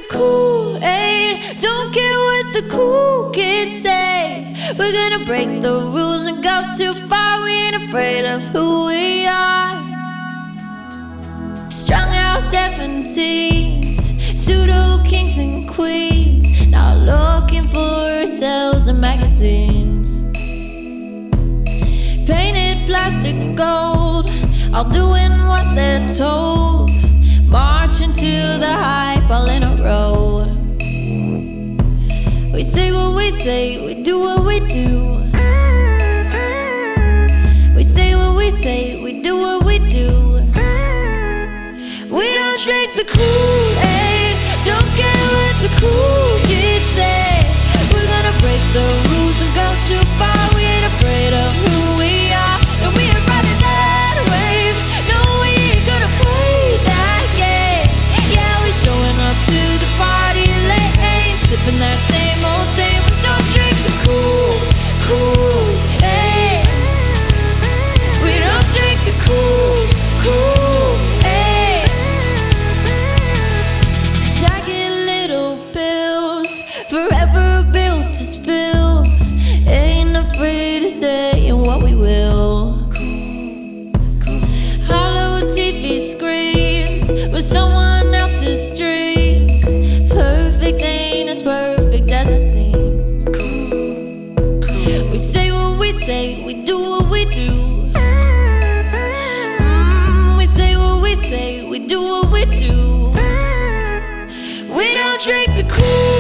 Kool-Aid. Don't care what the cool kids say. We're gonna break the rules and go too far. We ain't afraid of who we are. Strung out 17s, pseudo kings and queens, now looking for ourselves in magazines. Painted plastic gold, all doing what they're told. Marching to the hype all in a row. We say what we say, we do what we do. We say what we say, we do what we do. We don't drink the Kool-Aid, don't care what the cool kids say. We're gonna break the rules and go too far. We ain't afraid of who we are, and we ain't riding that wave. No, we ain't gonna play that game. Yeah, we showing up to the party late, sipping that same old same. But don't drink the Kool-Aid. We don't drink the Kool-Aid. Jagged little pills, forever built to spill. Ain't afraid of saying what we will. Hollow TV screams with someone else's dreams. Perfect ain't as perfect as it seems. We say what we say, we do what we do. We say what we say, we do what we do. We don't drink the Kool-Aid.